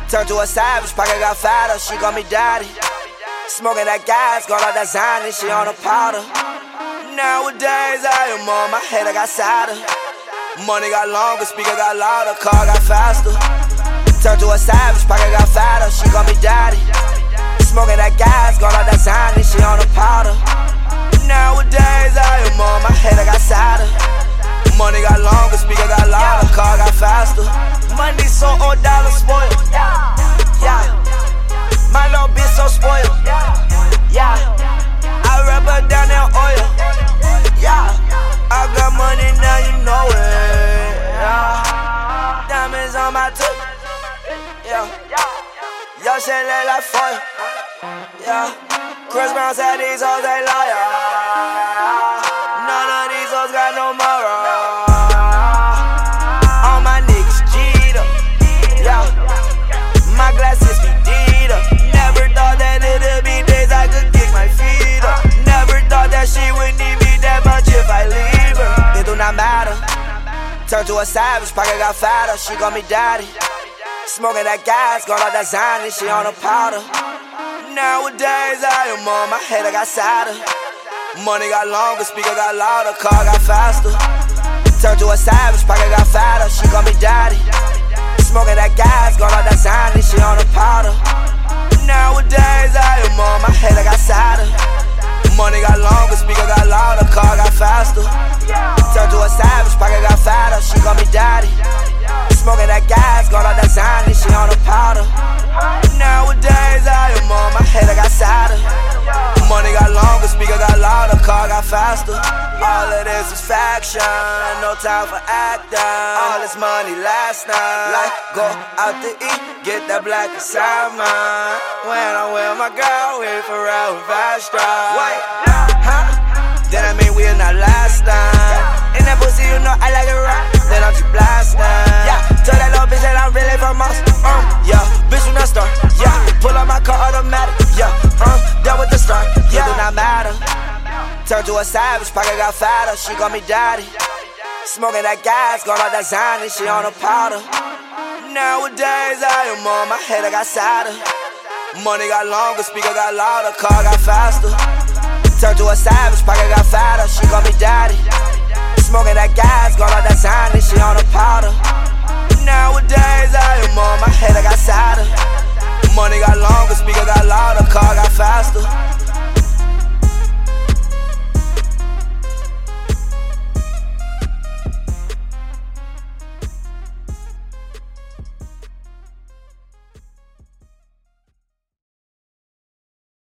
Turned to a savage, pocket got fatter, she call me daddy. Smoking that gas, got all that Zany, she on a powder. Nowadays I am on my head, I got sadder. Money got longer, speaker got louder, car got faster. Turned to a savage, pocket got fatter, she call me daddy. Smoking that gas, got all that Zany, she on a powder. Nowadays I am on my head, I got sadder. Money got longer, speaker got louder, car got faster. Money so old, dollar spoiled. Yeah, my little bitch so spoiled. Yeah, I rub her down in oil. Yeah, I got money now, you know it. Yeah, diamonds on my tooth. Yeah, yo shit look like foil. Yeah, Chris Brown said these hoes ain't loyal. None of these hoes got no moral. All my niggas cheater. Yeah, my glasses be deed up. Never thought that it'd be days I could kick my feet up. Never thought that she would need me that much if I leave her. It do not matter. Turned to a savage, pocket got fatter, she call me daddy. Smoking that gas, got all that Zany, she on a powder. Nowadays I am on my head, I got sadder. Money got longer, speaker got louder, car got faster. Turned to a savage, pocket got fatter, she call me daddy. Smoking that gas, got all that Zany, she on a powder. Nowadays I am on my head, I got sadder. Money got longer, speaker got louder, car got faster. Turned to a savage, pocket got fatter, she call me daddy. Smoking that gas, got all that Zany, she on a powder. Nowadays I am on my head, I got sadder. Money got longer, speaker got louder, car got faster. All of this is faction, no time for acting. All this money last night, like go out to eat, get that black inside mine. When I'm with my girl, we for real and fast drive. Wait, huh? Then I mean we're not last time. In that pussy, you know I like it right. Then I'm just blasting. Yeah, tell that little bitch that I'm really from us. Yeah, bitch you not start. Yeah, pull up my car automatic. Yeah, done with the start. Yeah, do not matter. Turned to a savage, pocket got fatter, she call me daddy. Smoking that gas, got all that Zany, she on a powder. Nowadays I am on my head, I got sadder. Money got longer, speaker got louder, car got faster. Turned to a savage, pocket got fatter, she call me daddy. Smoking that gas, got all that Zany, she on a powder. Nowadays I am on my head.